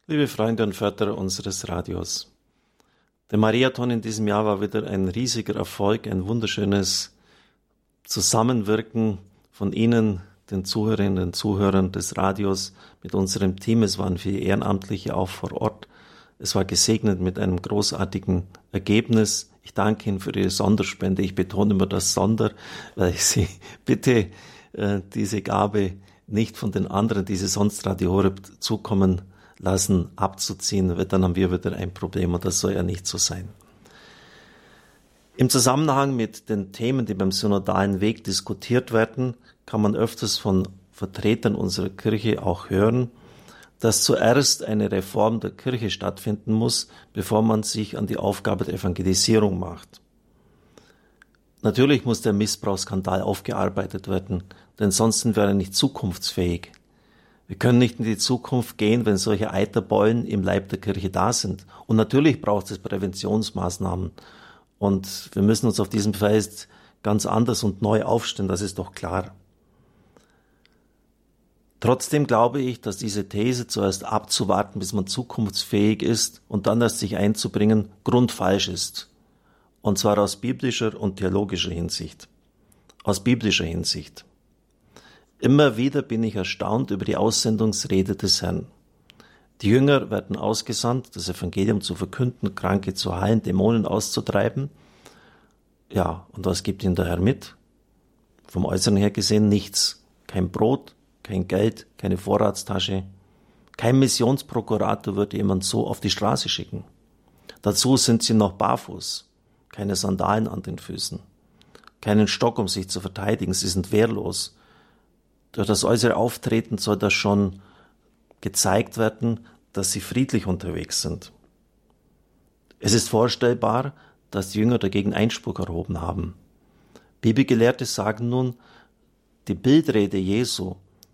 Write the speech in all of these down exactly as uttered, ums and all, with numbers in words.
Liebe Freunde und Förderer unseres Radios, der Mariathon in diesem Jahr war wieder ein riesiger Erfolg, ein wunderschönes Zusammenwirken von Ihnen, den Zuhörerinnen und Zuhörern des Radios, mit unserem Team. Es waren viele Ehrenamtliche auch vor Ort. Es war gesegnet mit einem großartigen Ergebnis. Ich danke Ihnen für Ihre Sonderspende. Ich betone immer das Sonder, weil ich Sie bitte, äh, diese Gabe nicht von den anderen, die Sie sonst Radio Horeb zukommen lassen, abzuziehen, weil dann haben wir wieder ein Problem und das soll ja nicht so sein. Im Zusammenhang mit den Themen, die beim synodalen Weg diskutiert werden, kann man öfters von Vertretern unserer Kirche auch hören, dass zuerst eine Reform der Kirche stattfinden muss, bevor man sich an die Aufgabe der Evangelisierung macht. Natürlich muss der Missbrauchsskandal aufgearbeitet werden, denn sonst sind wir nicht zukunftsfähig. Wir können nicht in die Zukunft gehen, wenn solche Eiterbeulen im Leib der Kirche da sind. Und natürlich braucht es Präventionsmaßnahmen. Und wir müssen uns auf diesem Feld ganz anders und neu aufstellen, das ist doch klar. Trotzdem glaube ich, dass diese These, zuerst abzuwarten, bis man zukunftsfähig ist und dann erst sich einzubringen, grundfalsch ist. Und zwar aus biblischer und theologischer Hinsicht. Aus biblischer Hinsicht. Immer wieder bin ich erstaunt über die Aussendungsrede des Herrn. Die Jünger werden ausgesandt, das Evangelium zu verkünden, Kranke zu heilen, Dämonen auszutreiben. Ja, und was gibt ihnen der Herr mit? Vom Äußeren her gesehen nichts. Kein Brot, kein Geld, keine Vorratstasche. Kein Missionsprokurator würde jemand so auf die Straße schicken. Dazu sind sie noch barfuß, keine Sandalen an den Füßen, keinen Stock, um sich zu verteidigen, sie sind wehrlos. Durch das äußere Auftreten soll das schon gezeigt werden, dass sie friedlich unterwegs sind. Es ist vorstellbar, dass die Jünger dagegen Einspruch erhoben haben. Bibelgelehrte sagen nun, die Bildrede Jesu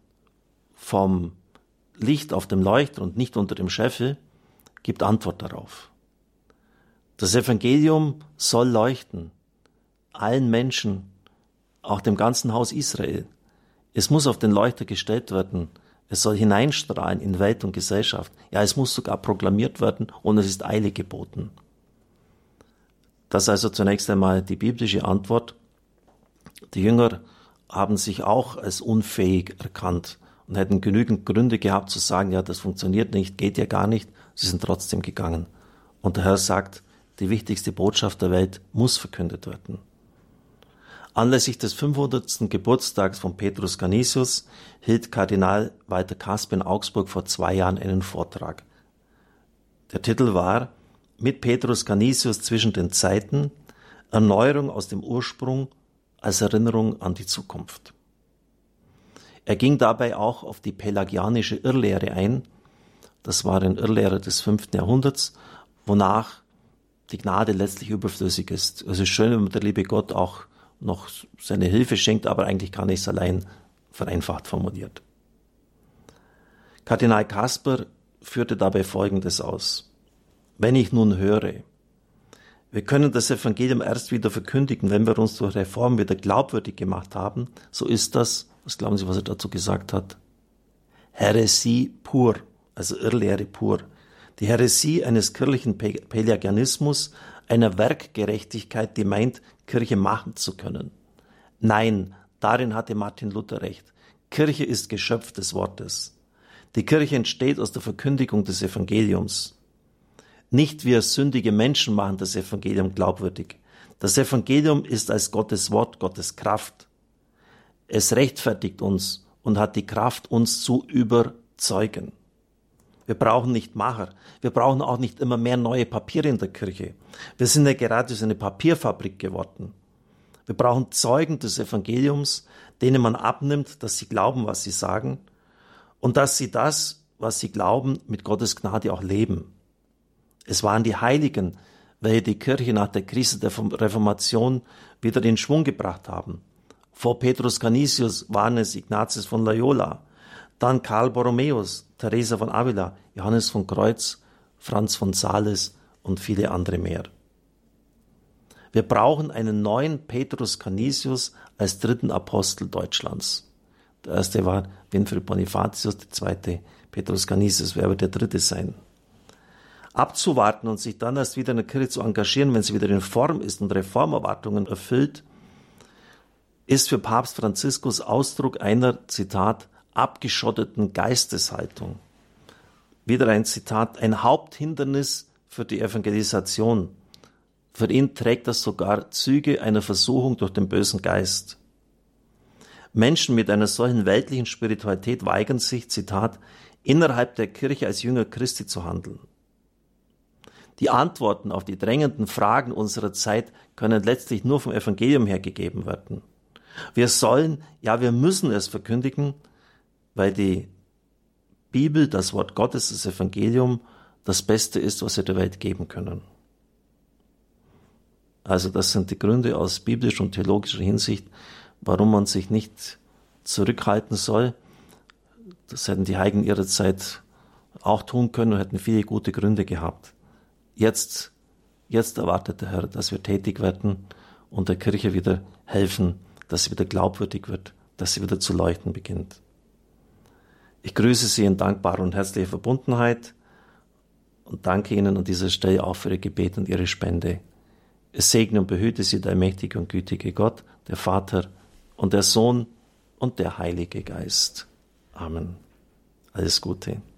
vom Licht auf dem Leuchter und nicht unter dem Scheffel gibt Antwort darauf. Das Evangelium soll leuchten, allen Menschen, auch dem ganzen Haus Israel. Es muss auf den Leuchter gestellt werden. Es soll hineinstrahlen in Welt und Gesellschaft. Ja, es muss sogar proklamiert werden und es ist Eile geboten. Das ist also zunächst einmal die biblische Antwort. Die Jünger haben sich auch als unfähig erkannt und hätten genügend Gründe gehabt zu sagen, ja, das funktioniert nicht, geht ja gar nicht. Sie sind trotzdem gegangen. Und der Herr sagt, die wichtigste Botschaft der Welt muss verkündet werden. Anlässlich des fünfhundertsten Geburtstags von Petrus Canisius hielt Kardinal Walter Kasper in Augsburg vor zwei Jahren einen Vortrag. Der Titel war Mit Petrus Canisius zwischen den Zeiten, Erneuerung aus dem Ursprung als Erinnerung an die Zukunft. Er ging dabei auch auf die pelagianische Irrlehre ein. Das war ein Irrlehrer des fünften Jahrhunderts, wonach die Gnade letztlich überflüssig ist. Es ist schön, wenn man der liebe Gott auch noch seine Hilfe schenkt, aber eigentlich kann ich es allein vereinfacht formuliert. Kardinal Kasper führte dabei Folgendes aus. Wenn ich nun höre, wir können das Evangelium erst wieder verkündigen, wenn wir uns durch Reform wieder glaubwürdig gemacht haben, so ist das, was glauben Sie, was er dazu gesagt hat? Häresie pur, also Irrlehre pur. Die Häresie eines kirchlichen Pelagianismus, einer Werkgerechtigkeit, die meint, Kirche machen zu können. Nein, darin hatte Martin Luther recht. Kirche ist Geschöpf des Wortes. Die Kirche entsteht aus der Verkündigung des Evangeliums. Nicht wir sündige Menschen machen das Evangelium glaubwürdig. Das Evangelium ist als Gottes Wort, Gottes Kraft. Es rechtfertigt uns und hat die Kraft, uns zu überzeugen. Wir brauchen nicht Macher. Wir brauchen auch nicht immer mehr neue Papiere in der Kirche. Wir sind ja gerade so eine Papierfabrik geworden. Wir brauchen Zeugen des Evangeliums, denen man abnimmt, dass sie glauben, was sie sagen und dass sie das, was sie glauben, mit Gottes Gnade auch leben. Es waren die Heiligen, welche die Kirche nach der Krise der Reformation wieder in Schwung gebracht haben. Vor Petrus Canisius waren es Ignatius von Loyola, dann Karl Borromäus, Teresa von Avila, Johannes von Kreuz, Franz von Sales und viele andere mehr. Wir brauchen einen neuen Petrus Canisius als dritten Apostel Deutschlands. Der erste war Winfried Bonifatius, der zweite Petrus Canisius, wer wird der Dritte sein? Abzuwarten und sich dann erst wieder in der Kirche zu engagieren, wenn sie wieder in Form ist und Reformerwartungen erfüllt, ist für Papst Franziskus Ausdruck einer, Zitat, abgeschotteten Geisteshaltung. Wieder ein Zitat, ein Haupthindernis für die Evangelisation. Für ihn trägt das sogar Züge einer Versuchung durch den bösen Geist. Menschen mit einer solchen weltlichen Spiritualität weigern sich, Zitat, innerhalb der Kirche als Jünger Christi zu handeln. Die Antworten auf die drängenden Fragen unserer Zeit können letztlich nur vom Evangelium her gegeben werden. Wir sollen, ja, wir müssen es verkündigen, weil die Bibel, das Wort Gottes, das Evangelium, das Beste ist, was wir der Welt geben können. Also das sind die Gründe aus biblischer und theologischer Hinsicht, warum man sich nicht zurückhalten soll. Das hätten die Heiligen ihrer Zeit auch tun können und hätten viele gute Gründe gehabt. Jetzt, jetzt erwartet der Herr, dass wir tätig werden und der Kirche wieder helfen, dass sie wieder glaubwürdig wird, dass sie wieder zu leuchten beginnt. Ich grüße Sie in dankbarer und herzlicher Verbundenheit und danke Ihnen an dieser Stelle auch für Ihr Gebet und Ihre Spende. Es segne und behüte Sie der allmächtige und gütige Gott, der Vater und der Sohn und der Heilige Geist. Amen. Alles Gute.